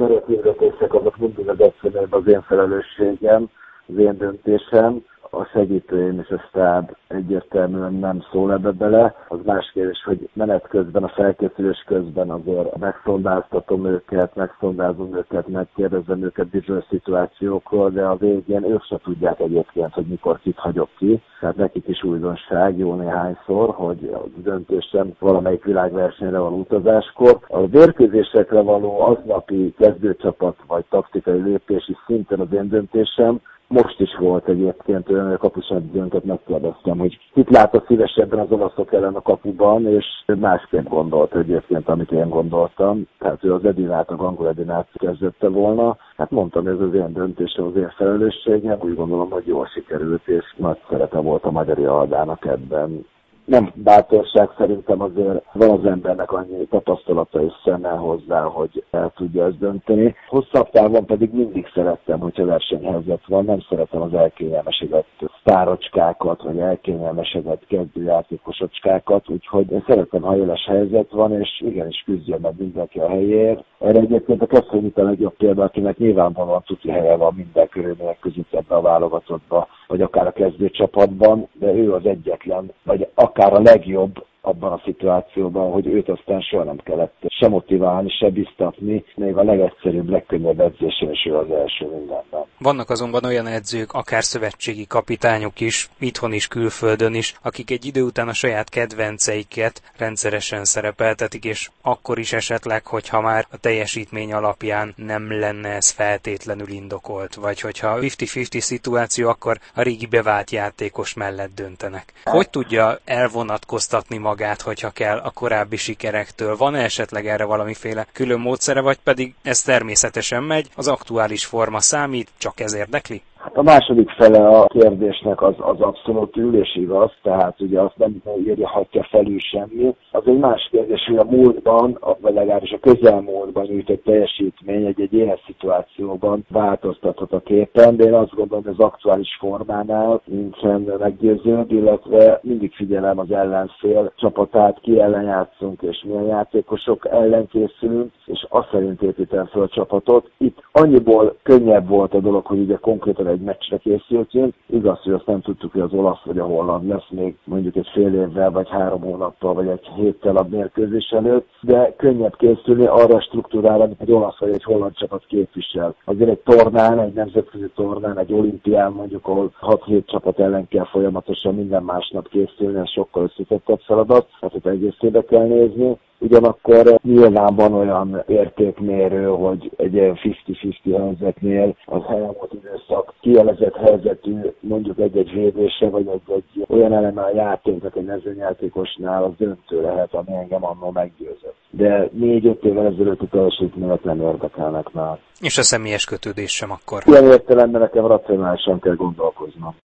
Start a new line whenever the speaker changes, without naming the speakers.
kerethirdetések azok mindig az egyszerűen az én felelősségem, az én döntésem. A segítőim és a stáb egyértelműen nem szól ebbe bele. Az más kérdés, hogy menet közben, a felkészülés közben azért megszondáztatom őket, megkérdezem őket bizonyos szituációkról, de a végén ők se tudják egyébként, hogy mikor kit hagyok ki. Tehát nekik is újdonság jó néhányszor, hogy a döntésem valamelyik világversenyre való utazáskor. A mérkőzésekre való aznapi kezdőcsapat vagy taktikai lépés is szintén az én döntésem. Most is volt egyébként olyan, hogy a kapusedzőnket megkérdeztem, hogy kit látott szívesebben az olaszok ellen a kapuban, és másképp gondolt egyébként, amit én gondoltam. Tehát ő az Edinát, a Gangol Edinát kezdette volna. Hát mondtam, ez az én döntésem, az én felelősségem. Úgy gondolom, hogy jól sikerült, és nagy szerepe volt a Magyari Aldának ebben. Nem bátorság, szerintem azért van az embernek annyi tapasztalata és szeme hozzá, hogy el tudja ezt dönteni. Hosszabb távon pedig mindig szerettem, hogyha versenyhelyzet van, nem szeretem az elkényelmesedett sztárocskákat, vagy elkényelmesedett kezdőjátékosocskákat, úgyhogy én szeretem, ha éles helyzet van, és igenis küzdjön meg mindenki a helyéért. Erre egyébként a Keszthelyit a legjobb példa, akinek nyilvánvalóan tuti helye van minden körülmények között ebbe a válogatottba, vagy akár a kezdőcsapatban, de ő az egyetlen, vagy akár a legjobb abban a szituációban, hogy őt aztán soha nem kellett se motiválni, se biztatni, még a legegyszerűbb, legkönnyebb edzésen is ő az első mindenben.
Vannak azonban olyan edzők, akár szövetségi kapitányok is, itthon is, külföldön is, akik egy idő után a saját kedvenceiket rendszeresen szerepeltetik, és akkor is esetleg, hogyha már a teljesítmény alapján nem lenne ez feltétlenül indokolt, vagy hogyha 50-50 szituáció, akkor a régi bevált játékos mellett döntenek. Hogy tudja elvonatkoztatni magát, hogyha kell a korábbi sikerektől? Van-e esetleg erre valamiféle külön módszere, vagy pedig ez természetesen megy, az aktuális forma számít, csak ez érdekli?
A második fele a kérdésnek az abszolút ülés igaz, tehát ugye azt nem írhatja felül semmi. Az egy más kérdés, hogy a múltban, vagy legalábbis a közelmúltban nyújtott teljesítmény egy éles szituációban változtathat a képen, de én azt gondolom, hogy az aktuális formánál nincsen meggyőződ, illetve mindig figyelem az ellenfél csapatát, ki ellen játszunk és milyen játékosok ellen készülünk, és azt szerint építem fel a csapatot. Itt annyiból könnyebb volt a dolog, hogy ugye konkrétan egy meccsre készültünk. Igaz, hogy azt nem tudtuk, hogy az olasz vagy a holland lesz még mondjuk egy fél évvel, vagy 3 hónappal, vagy egy héttel a mérkőzés előtt, de könnyebb készülni arra a struktúrára, amit egy olasz vagy egy holland csapat képvisel. Azért egy tornán, egy nemzetközi tornán, egy olimpián mondjuk, ahol 6-7 csapat ellen kell folyamatosan minden másnap készülni, ez sokkal összetettebb feladat, tehát egészébe kell nézni. Ugyanakkor nyilván van olyan értékmérő, hogy egy ilyen 50-50 helyzetnél az elmúlt időszak kielezett helyzetű, mondjuk egy-egy védése, vagy egy olyan eleme a játéknak egy mezőnyjátékosnál az döntő lehet, ami engem annól meggyőzött. De 4-5 évvel ezelőtti teljesítmények nem érdekelnek már.
És a személyes kötődés sem akkor?
Ilyen értelemben nekem racionálisan kell gondolkoznom.